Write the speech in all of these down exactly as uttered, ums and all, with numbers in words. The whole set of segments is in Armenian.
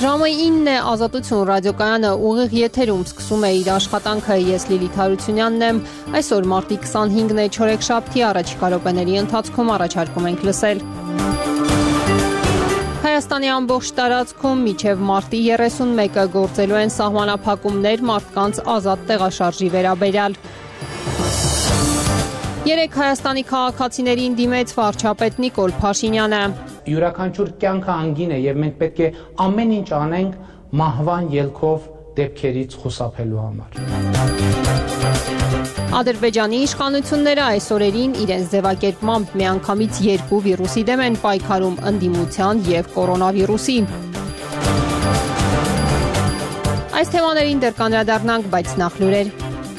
Ժամը ինն է, Ազատություն ռադիոկայանը ուղիղ եթերում սկսում է իր աշխատանքը, ես Լիլիթ Հարությունյանն եմ, այսօր մարտի քսանհինգն է, չորեքշաբթի առաջիկա րոպեների ընթացքում առաջարկում ենք լսել։ Հայաստանի ամբողջ տարածքում մինչև մարտի երեսունմեկը գործելու են սահմանափակումներ մարդկանց ազատ տեղաշարժի վերաբերյալ։ Երեք Հայաստանի քաղաքացիներին դիմեց վարչապետ Նիկոլ Փաշինյանը։ Յուրաքանչյուր կյանքը անգին է եւ մենք պետք է ամեն ինչ անենք մահվան ելքով դեպքերից խուսափելու համար։ Ադրբեջանի իշխանությունները այս օրերին իրենց ձևակերպմամբ միանգամից երկու վիրուսի դեմ են պայքարում՝ ընդդիմության եւ կորոնավիրուսի։ Այս թեմաներին դեռ կանդրադառնանք, բայց նախ լուրեր։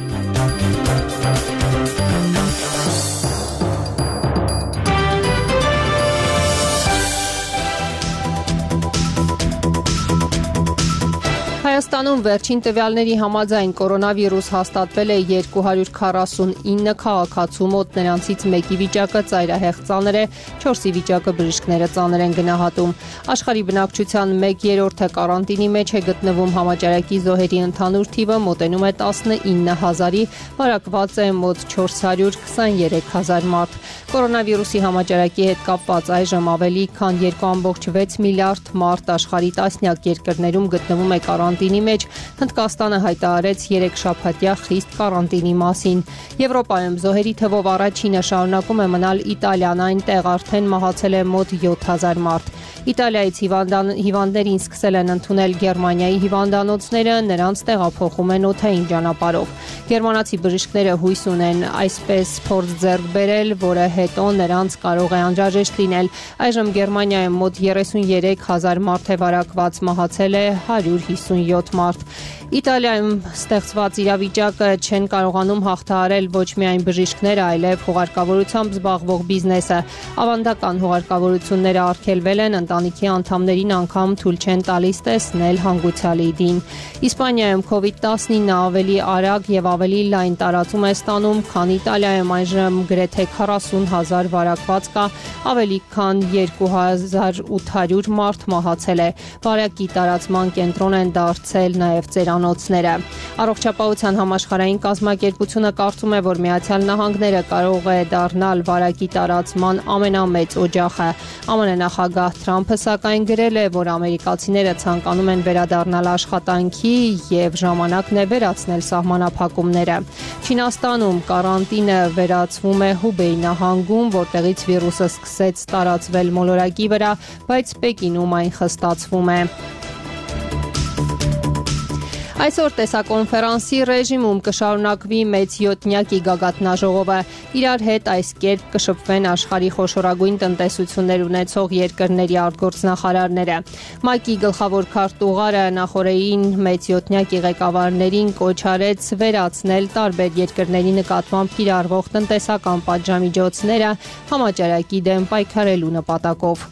Հայաստանում վերջին տվյալների համաձայն կորոնավիրուս հաստատվել է երկու հարյուր քառասունինը քաղաքացու մոտ, նրանցից մեկի վիճակը ծայրահեղ ծանր է, չորսի վիճակը բժիշկները ծանր են գնահատում։ Աշխարհի բնակչության մեկ երրորդը կարանտինի մեջ է գտնվում, համաճարակի զոհերի ընդհանուր թիվը մոտենում է տասնինը հազարի, վարակված է մոտ չորս հարյուր քսաներեք հազար մարդ։ Կորոնավիրուսի համաճարակի հետ կապված այժմ ավելի քան երկու կόμք վեց միլիարդ մարդ աշխարհի տասնյակ երկրներում գտնվում է կարանտինի մեջ։ Հնդկաստանը հայտարարեց երեքշաբաթյա խիստ կարանտինի մասին։ Եվրոպայում զոհերի թվով առաջինը շարունակում է մնալ Իտալիան, այնտեղ արդեն մահացել է մոտ յոթ հազար մարդ։ Իտալիայից հիվանդան, հիվանդներին սկսել են ընդունել Գերմանիայի հիվանդանոցները, նրանց տեղափոխում են օդային ճանապարհով։ Գերմանացի բժիշկները հույս ունեն այսպես փորձ ձեռք բերել, որը հետո նրանց կարող է անհրաժեշտ լինել։ Այժմ Գերմանիայում մոտ երեսուներեք հազար մարդ է վարակված, մահացել է հարյուր հիսունյոթ մարդ։ Իտալիայում ստեղծված իրավիճակը չեն կարողանում հաղթահարել ոչ միայն բժիշկները, այլև հուղարկավորությամբ զբաղվող բիզնեսը։ Ավանդական հուղարկավորությունները արգելվել են, ընտանիքի անդամներին անգամ թույլ չեն տալիս տեսնել հանգուցյալի դին։ Իսպանիայում կովիդ տասնինը ավելի արագ եւ ավելի լայն տարածում է ստանում, քան Իտալիայում, այժմ գրեթե քառասուն հազար վարակված կա, ավելի քան երկու հազար ութ հարյուր մարդ մահացել է։ Վարակի տարածման կենտրոն են դարձել նաեւ ծերանոցները։ Առողջապահության համաշխարհային կազմակերպությունը կարծում է, որ Միացյալ Նահանգները կարող է դառնալ վարակի տարածման ամենամեծ օջախը։ ԱՄՆ նախագահ Թրամփը սակայն գրել է, որ ամերիկացիները ցանկանում են վերադառնալ աշխատանքի եւ ժամանակն է վերացնել սահմանափակումները։ Չինաստանում կարանտինը վերածվում է Հուբեյ նահանգում, որտեղից վիրուսը սկսեց տարածվել մոլորակի վրա, բայց Պեկինում այն խստացվում է։ Այսօր տեսակոնֆերանսի ռեժիմում կշարունակվի մեծ յոթնյակի գագաթնաժողովը։ Իրար հետ այս կերպ կշփվեն աշխարհի խոշորագույն տնտեսություններ ունեցող երկրների արտգործնախարարները։ ՄԱԿ-ի գլխավոր քարտուղարը նախորդին մեծ յոթնյակի ղեկավարներին կոչ արեց վերացնել տարբեր երկրների նկատմամբ կիրառվող տնտեսական պատժամիջոցները համաճարակի դեմ պայքարելու նպատակով։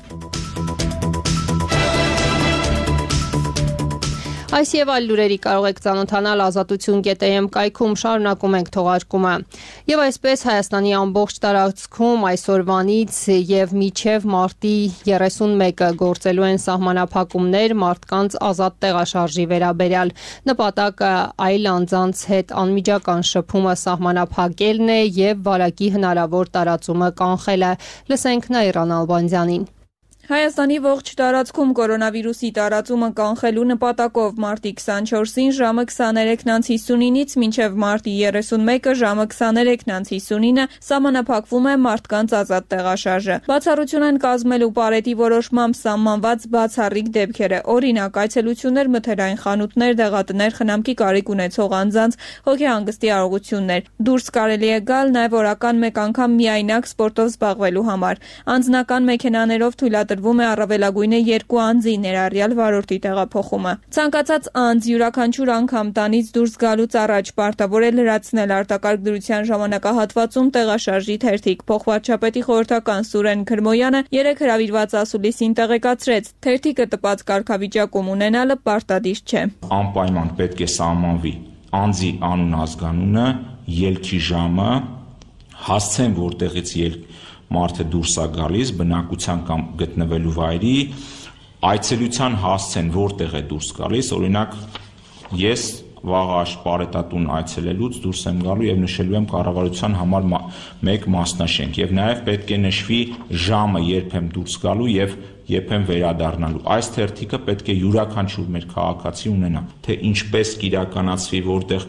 Այս եւ այլ լուրերի կարող եք ծանոթանալ ազատություն կետ էմ կայքում, շարունակում ենք թողարկումը։ Եվ այսպես Հայաստանի ամբողջ տարածքում այսօրվանից եւ մինչեւ մարտի երեսունմեկը գործելու են սահմանափակումներ մարդկանց ազատ տեղաշարժի վերաբերյալ։ Նպատակը այլ անձանց հետ անմիջական շփումը սահմանափակելն է եւ վարակի հնարավոր տարածումը կանխելը։ Լսենք Նաիրան Ալբանդյանին։ Հայաստանի ողջ տարածքում կորոնավիրուսի տարածումը կանխելու նպատակով մարտի քսանչորսին ժամը քսաներեքն հիսունինից մինչև մարտի երեսունմեկը ժամը քսաներեքն հիսունինը սահմանափակվում է մարդկանց ազատ տեղաշարժը։ Բացառություն են կազմելու պարետի որոշմամբ սահմանված բացառիկ դեպքերը, օրինակ այցելություններ, մթերային խանութներ, դեղատներ, խնամքի կարիք ունեցող անձանց, հոգեհանգստի արարողություններ։ Դուրս կարելի է գալ նաև օրական մեկ անգամ միայնակ սպորտով զբաղվելու համար։ Անձնական մեքենաներով թույլատրվում է առավելագույնը երկու անձի ներառյալ վարորդի տեղափոխումը։ Ցանկացած անձ յուրաքանչյուր անգամ տանից դուրս գալուց առաջ պարտավոր է լրացնել արտակարգ դրության ժամանակահատվածում տեղաշարժի թերթիկ։ Փոխվարչապետի խորհրդական Սուրեն Քրմոյանը երեք հրավիրված ասուլիսին տեղեկացրեց, թերթիկը տպած կարգավիճակում ունենալը պարտադիր չէ։ Անպայման պետք է սահմանվի անձի անուն ազգանունը, ելքի ժամը, հասցեն որտեղից ելք մարդը դուրս է գալիս, բնակության կամ գտնվելու վայրի, այցելության հասցեն որտեղ է դուրս գալիս, օրինակ ես վաղ պարետատուն այցելելուց դուրս եմ գալու եւ նշելու եմ կառավարության համար մեկ մասնաշենք եւ նաեւ պետք է նշվի ժամը, երբ եմ դուրս գալու եւ երբ եմ վերադառնալու։ Այս թերթիկը պետք է յուրաքանչյուր մեր քաղաքացի ունենա, թե ինչպես կիրականացվի, որտեղ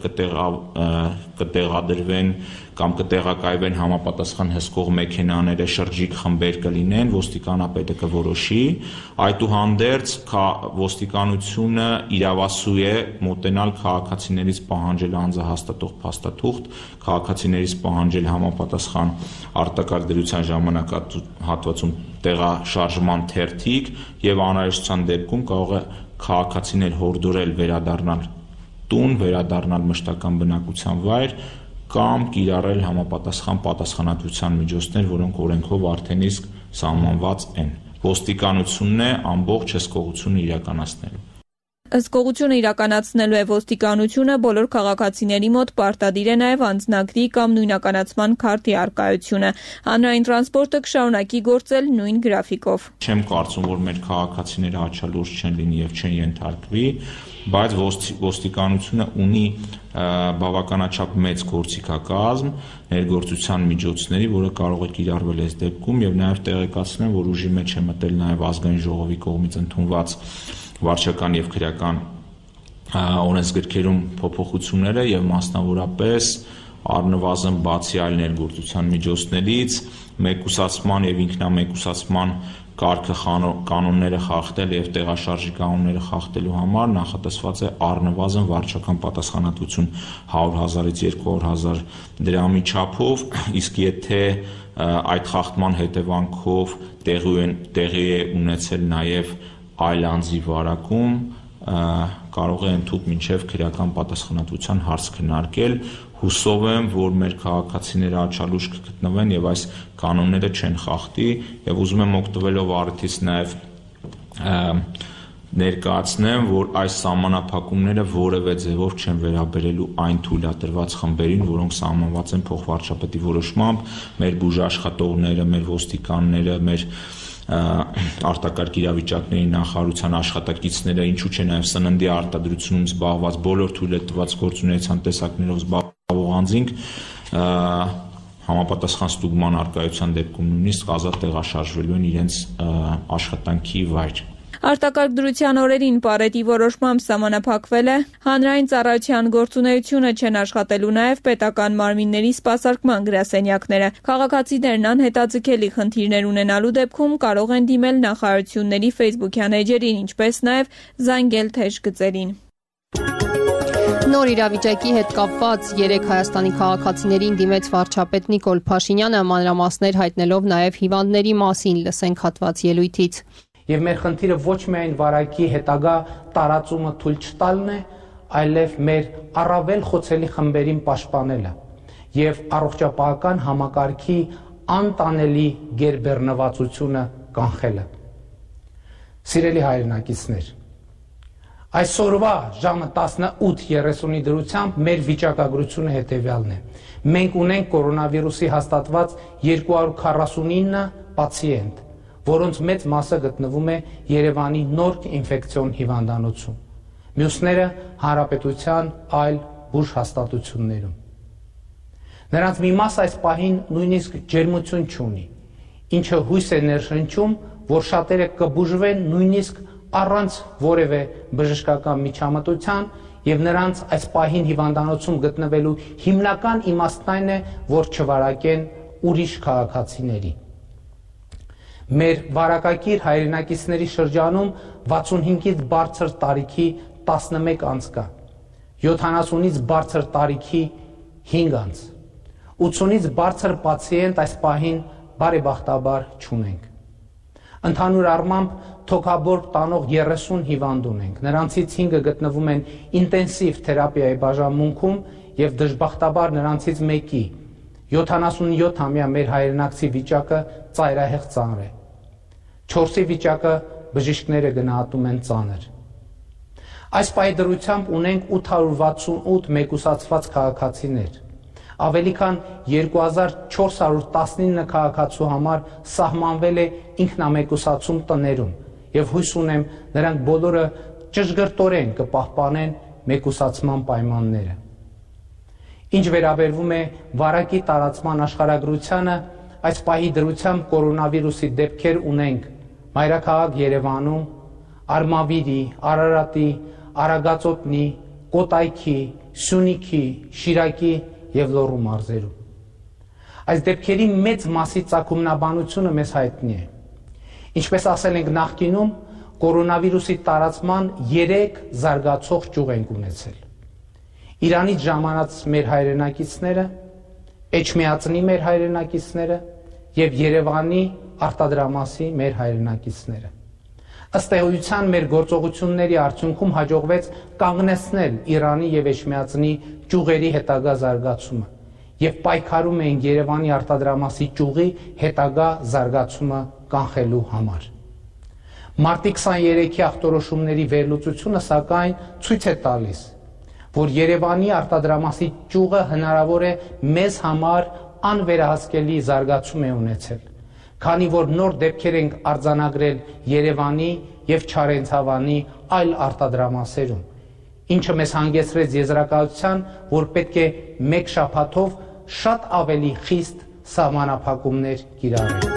կտեղադրվեն կամ կտեղակայվեն համապատասխան հսկող մեքենաները, շրջիկ խմբեր կլինեն, ոստիկանապետը կորոշի, այդուհանդերձ ոստիկանությունը իրավասու է մոտենալ քաղաքացիներից պահանջել անձահաստատող փաստաթուղթ, քաղաքացիներից պահանջել համապատասխան արտակարգ դրության ժամանակահատվածում տեղաշարժման թերթիկ եւ անհրաժեշտության դեպքում կարող է քաղաքացին էլ հորդորել վերադառնալ տուն, վերադառնալ մշտական բնակության վայր կամ կիրառել համապատասխան պատասխանատվության միջոցներ, որոնք օրենքով արդեն իսկ սահմանված են։ Ոստիկանությունն է ամբողջ հսկողությունը իրականացնելու։ Հսկողությունը իրականացնելու է ոստիկանությունը, բոլոր քաղաքացիների մոտ պարտադիր է նաև անձնագրի կամ նույնականացման քարտի առկայությունը։ Հանրային տրանսպորտը կշարունակի գործել նույն գրաֆիկով։ Չեմ կարծում, որ մեր քաղաքացիները աչալուրջ չեն լինի եւ չեն ենթարկվի, բայց ոստիկանությունը ունի բավականաչափ մեծ գործիքակազմ, ներգործության միջոցների, որը կարող է կիրառվել այս դեպքում եւ նաեւ տեղեկացնեմ, որ ուժի մեջ է մտել նաեւ ազգային ժողովի կողմից ընդունված վարչական եւ քրեական օրենսգրքերում փոփոխությունները եւ մասնավորապես առնվազն բացի այլ ներգործության միջոցներից մեկուսացման եւ ինքնամեկուսացման կարգը կանոնները խախտել եւ տեղաշարժի կանոնները խախտելու համար նախատեսված է առնվազն վարչական պատասխանատվություն հարյուր հազարից երկու հարյուր հազար դրամի չափով, իսկ եթե այդ խախտման հետևանքով տեղի է ունեցել նաեւ այլ անձի վարակում, կարող է ընդհուպ մինչև քրեական պատասխանատվության հարց քննարկել։ Հուսով եմ, որ մեր քաղաքացիները աչալուրջ կգտնվեն եւ այս կանոնները չեն խախտի եւ ուզում եմ օգտվելով առիթից նաեւ ներկայացնեմ, որ այս սահմանափակումները որևէ ձևով չեն վերաբերելու այն թույլատրված խմբերին, որոնք սահմանված են փոխվարչապետի որոշմամբ, մեր բուժաշխատողները, մեր ոստիկանները, մեր արտակարգ իրավիճակների նախարարության աշխատակիցները, ինչու՞ չէ նաև սննդի արտադրությունում զբաղված բոլոր թույլատրված գործունեության տեսակներով զբաղվող անձինք համապատասխան ստուգման առկայության դեպքում նույնիսկ ազատ տեղաշարժվելու են իրենց աշխատանքի վայր։ Արտակարգ դրության օրերին Պարետի որոշմամբ սահմանափակվել է հանրային ծառայության գործունեությունը, չեն աշխատելու նաև պետական մարմինների սպասարկման գրասենյակները։ Քաղաքացիներն անհետաձգելի խնդիրներ ունենալու դեպքում կարող են դիմել նախարարությունների Facebook-յան էջերին, ինչպես նաև զանգել թեժ գծերին։ Նոր իրավիճակի հետ կապված երեք Հայաստանի քաղաքացիներին դիմեց վարչապետ Նիկոլ Փաշինյանը, մանրամասներ հայտնելով նաև հիվանդների մասին, լսենք հատված ելույթից։ Եվ մեր խնդիրը ոչ միայն վարակի հետագա տարածումը թույլ չտալն է, այլև մեր առավել խոցելի խմբերին պաշտպանելը եւ առողջապահական համակարգի անտանելի գերբեռնվածությունը կանխելը։ Սիրելի հայրենակիցներ, այսօրվա ժամը տասնութ երեսունի դրությամբ մեր վիճակագրությունը հետևյալն է։ Մենք ունենք կորոնավիրուսի հաստատված երկու հարյուր քառասունինը պացիենտ, որոնց մեծ մասը գտնվում է Երևանի նոր ինֆեկցիոն հիվանդանոցում։ Մյուսները հանրապետության այլ բուժհաստատություններում։ Նրանց մի մաս այս պահին նույնիսկ ջերմություն չունի, ինչը հույս է ներշնչում, որ շատերը կբուժվեն նույնիսկ առանց որևէ բժշկական միջամտության եւ նրանց այս պահին հիվանդանոցում գտնվելու հիմնական իմաստն այն է, որ չվարակեն ուրիշ քաղաքացիների։ Մեր վարակակիր հայրենակիցների շրջանում վաթսունհինգից բարձր տարիքի տասնմեկ անձ կա, յոթանասունից բարձր տարիքի հինգ անձ, ութսունից բարձր պացիենտ այս պահին բարեբախտաբար չունենք։ Ընդհանուր առմամբ թոքաբորբ տանող երեսուն հիվանդ ունենք, նրանցից հինգը գտնվում են ինտենսիվ թերապիայի բաժանմունքում եւ դժբախտաբար նրանցից մեկի յոթանասունյոթամյա մեր հայրենակցի վիճակը ծայրահեղ ծանր է։ Չորսի վիճակը բժիշկները գնահատում են ծանր։ Այս պահի դրությամբ ունենք ութ հարյուր վաթսունութ մեկուսացված քաղաքացիներ։ Ավելի քան երկու հազար չորս հարյուր տասնինը քաղաքացու համար սահմանվել է ինքնամեկուսացում տներում եւ հույս ունեմ նրանք բոլորը ճշգրտորեն կպահպանեն մեկուսացման պայմանները։ Ինչ վերաբերվում է վարակի տարածման աշխարհագրությանը, այս պահի դրությամբ կորոնավիրուսի դեպքեր ունենք մայրաքաղաք Երևանում, Արմավիրի, Արարատի, Արագածոտնի, Կոտայքի, Սյունիքի, Շիրակի եւ Լոռու մարզերում։ Այս դեպքերի մեծ մասի ծագումնաբանությունը մեզ հայտնի է։ Ինչպես ասել ենք նախկինում, կորոնավիրուսի տարածման երեք զարգացող ճյուղ ենք ունեցել։ Իրանից ժամանած մեր հայրենակիցները, Էջմիածնի մեր հայրենակիցները եւ Երևանի արտադրամասի մեր հայրենակիցները։ Ըստ էության մեր գործողությունների արդյունքում հաջողվեց կանգնեցնել Իրանի եւ Էջմիածնի ճյուղերի հետագա զարգացումը եւ պայքարում էին Երևանի արտադրամասի ճյուղի հետագա զարգացումը կանխելու համար։ Մարտի քսաներեքի ախտորոշումների վերլուծությունը սակայն ցույց է տալիս, որ Երևանի արտադրամասի ճյուղը հնարավոր է մեզ համար անվերահսկելի զարգացում է ունեցել, քանի որ նոր դեպքեր ենք արձանագրել Երևանի եւ Չարենցավանի այլ արտադրամասերում, ինչը մեզ հանգեցրեց եզրակացության, որ պետք է մեկ շաբաթով շատ ավելի խիստ սահմանափակումներ կիրառել։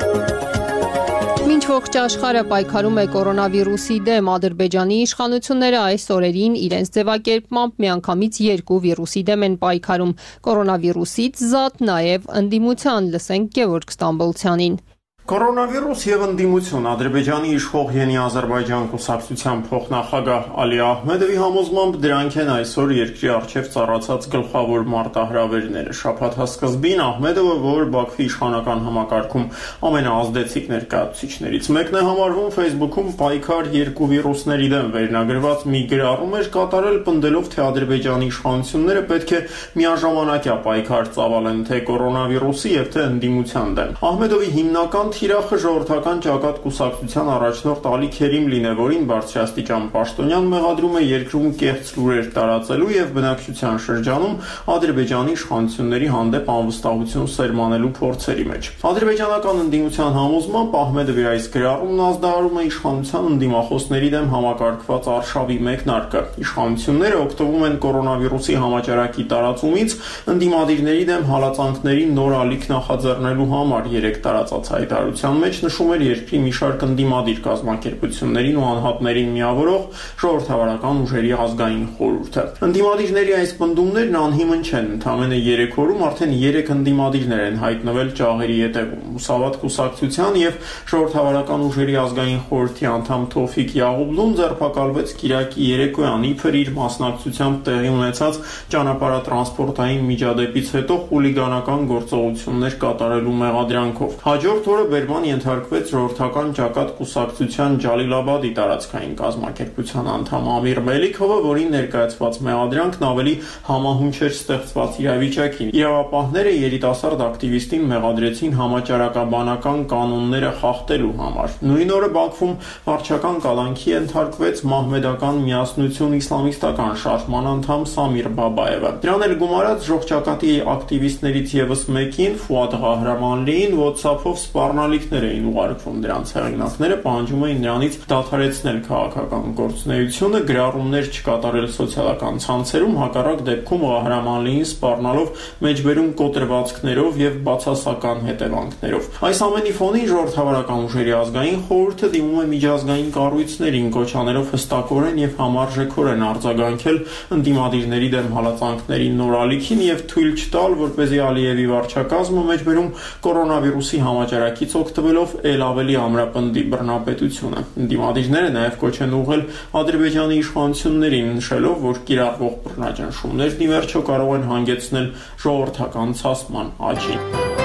Մինչ ողջ աշխարհը պայքարում է կորոնավիրուսի դեմ, Ադրբեջանի իշխանությունները այս օրերին իրենց ձևակերպմամբ միանգամից երկու վիրուսի դեմ են պայքարում՝ կորոնավիրուսից զատ նաև ընդդիմության, լսենք Գևորգ Ստամբոլցյանին։ Կորոնավիրուս եւ ընդդիմություն Ադրբեջանի իշխող Ենի Ադրբեջան կուսակցության փոխնախագահ Ալի Ահմեդովի համոզմամբ դրանք են այսօր երկրի առջև ծառացած գլխավոր մարտահրավերները։ Շաբաթ սկզբին Ահմեդովը, որ Բաքվի իշխանական համակարգում ամենաազդեցիկ ներկայացուցիչներից մեկն է համարվում, Facebook-ում պայքար երկու վիրուսների դեմ վերնագրված մի գրառում էր կատարել, պնդելով, թե Ադրբեջանի իշխանությունները պետք է միաժամանակյա պայքար ծավալեն թե կորոնավիրուսի եւ թե ընդդիմության դեմ։ Ահմեդովի հիմնական թիրախը ժողովրդական ճակատ կուսակցության առաջնորդ Ալի Քերիմլին է, որին բարձրաստիճան պաշտոնյան մեղադրում է երկրում կեղծ լուրեր տարածելու եւ բնակչության շրջանում Ադրբեջանի իշխանությունների հանդեպ անվստահություն սերմանելու փորձերի մեջ։ Ադրբեջանական ընդդիմության համոզմամբ Ահմեդովի այս գրառումն ազդարարում է իշխանության ընդդիմախոսների դեմ համակարգված արշավի մեկնարկը։ Իշխանությունները օգտվում են կորոնավիրուսի համաճարակի տարածումից ընդդիմադիրների դեմ հալածանքների նոր ալիք նախաձեռնելու համար։ Երեք տարածած հայտարարության մեջ նշում էր երկրի մի շարք ընդդիմադիր կազմակերպություններին ու անհատներին միավորող ժողովրդավարական ուժերի ազգային խորհուրդը։ Ընդդիմադիրների այս պնդումներն անհիմն չեն։ Ընդամենը երեք օրում արդեն երեք ընդդիմադիրներ են հայտնվել ճաղերի ետևում։ Մուսավատ կուսակցության եւ ժողովրդավարական ուժերի ազգային խորհրդի անդամ Թոֆիկ Յաղուբլուն ձերբակալվեց Կիրակի երեկոյան իբր իր մասնակցությամբ տեղի ունեցած ճանապարհատրանսպորտային միջադեպից հետո խուլիգանական գործողություններ կատարելու մեղադրանքով։ Հաջորդ օրը բերման ենթարկվեց ժողովրդական ճակատ կուսակցության Ջալիլաբադի տարածքային կազմակերպության անդամ Ամիր Մելիքովը, որին ներկայացված մեղադրանքն ավելի համահունչ էր ստեղծված իրավիճակին։ Իրավապահները երիտասարդ ակտիվիստին մեղադրեցին համաճարակաբանական կանոնները խախտելու համար։ Նույն օրը Բաքվում վարչական կալանքի ենթարկվեց մահմեդական միասնություն իսլամիստական շարժման անդամ Սամիր Բաբաևը։ Դրան էլ գումարած ժողջակատի ակտիվիստներից եւս մեկին Ֆուադ Ղահրամանլիին WhatsApp-ով սպառնալիքներ էին ուղարկվում։ Դրանց հեղինակները պահանջում էին նրանից դադարեցնել քաղաքական գործունեությունը, գրառումներ չկատարել սոցիալական ցանցերում, հակառակ դեպքում Ղահրամանլիին սպառնալով մեջբերում կոտրվածքներով եւ բացասական հետևանքներով։ Այս ամենի ֆոնին ժողովրդավարական ուժերի ազգային խորհուրդը դիմում է միջազգային կառույցներին, կոչաներով հստակորեն եւ համարժեքորեն արձագանքել ընդդիմադիրների դեմ հալածանքների նոր ալիքին եւ թույլ չտալ, որպեսզի Ալիևի վարչակազմը մեջբերում կորոնավիրուսի համաճարակից օգտվելով ել ավելի ամրապնդի բռնապետությունը։ Ընդդիմադիրները նաեւ կոչ են ուղղել Ադրբեջանի իշխանություններին, նշելով, որ կիրառվող բռնաճնշումներն ի վերջո կարող են հանգեցնել ժողովրդական ցասման աճի։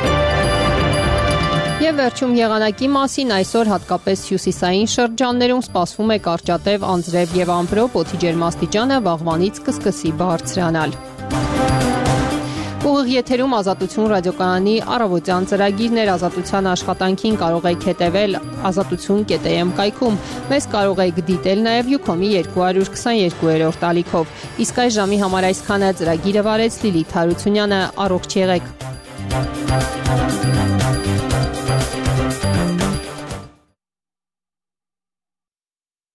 Եվ վերջում եղանակի մասին այսօր հատկապես հյուսիսային շրջաններում սպասվում է կարճատև անձրև եւ ամպրոպ, օդի ջերմաստիճանը վաղվանից կսկսի բարձրանալ։ Ուղիղ եթերում Ազատություն ռադիոկայանի առավոտյան ծրագիրներ, Ազատության աշխատանքին կարող եք հետևել ազատություն կետ է էմ կայքում։ Մեզ կարող եք դիտել նաև Յուքոմի երկու հարյուր քսաներկու ալիքով։ Իսկ այս ժամի համար այսքանը, ծրագիրը վարեց Լիլիթ Հարությունյանը։ Առողջ եղեք։